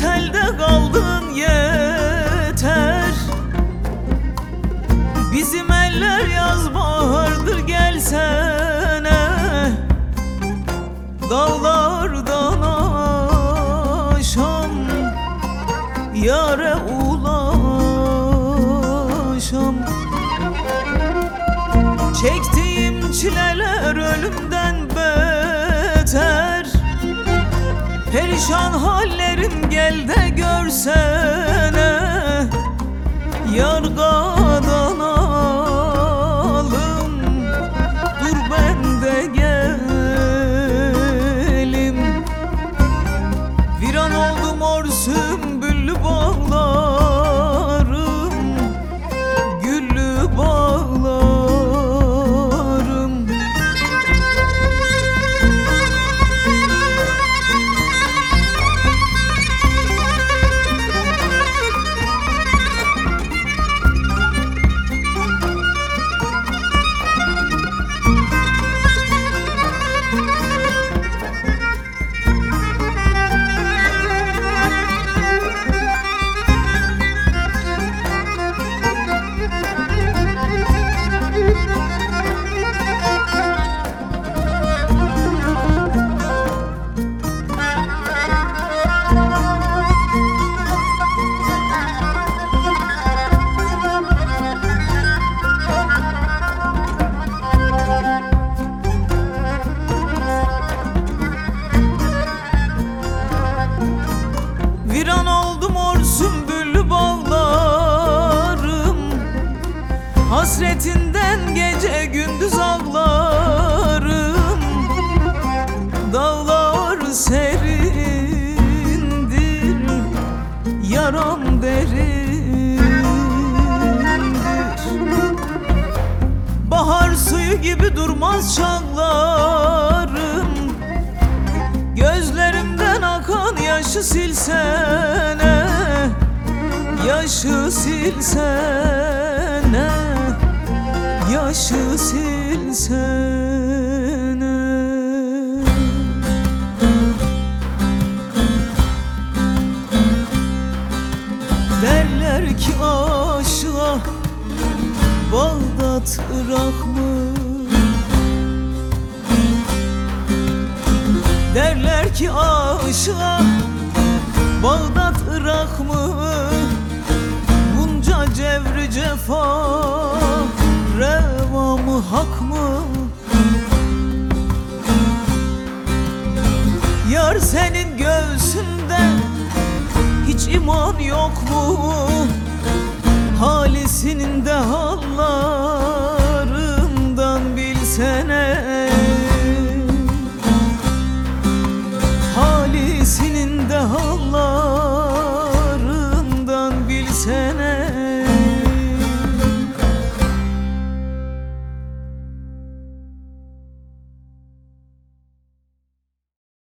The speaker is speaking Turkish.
elde kaldın yeter. Bizim eller yaz bahardır gelsene. Dağlardan aşam yâre ulaşam. Çektiğim çileler ölümden beter. Perişan hallerim gel de görsene. Yargadan alım dur ben de gelim. Viran oldu mor sümbüllü bağlarım, güllü bağlarım. Viran oldu mor sümbüllü bağlarım. Hasretinden gece gündüz ağlarım. Dağlar serindir, yaram derindir. Bahar suyu gibi durmaz çağlarım. Gözlerimden akan yaşı silsene, yaşı silsene, yaşı silsene. Derler ki aşığa Bağdat Irak mı? Derler ki aşığa Bağdat Irak mı? Bunca cevri cefa reva mı hak mı? Yar senin göğsünde hiç iman yok mu? Halisinin de Allah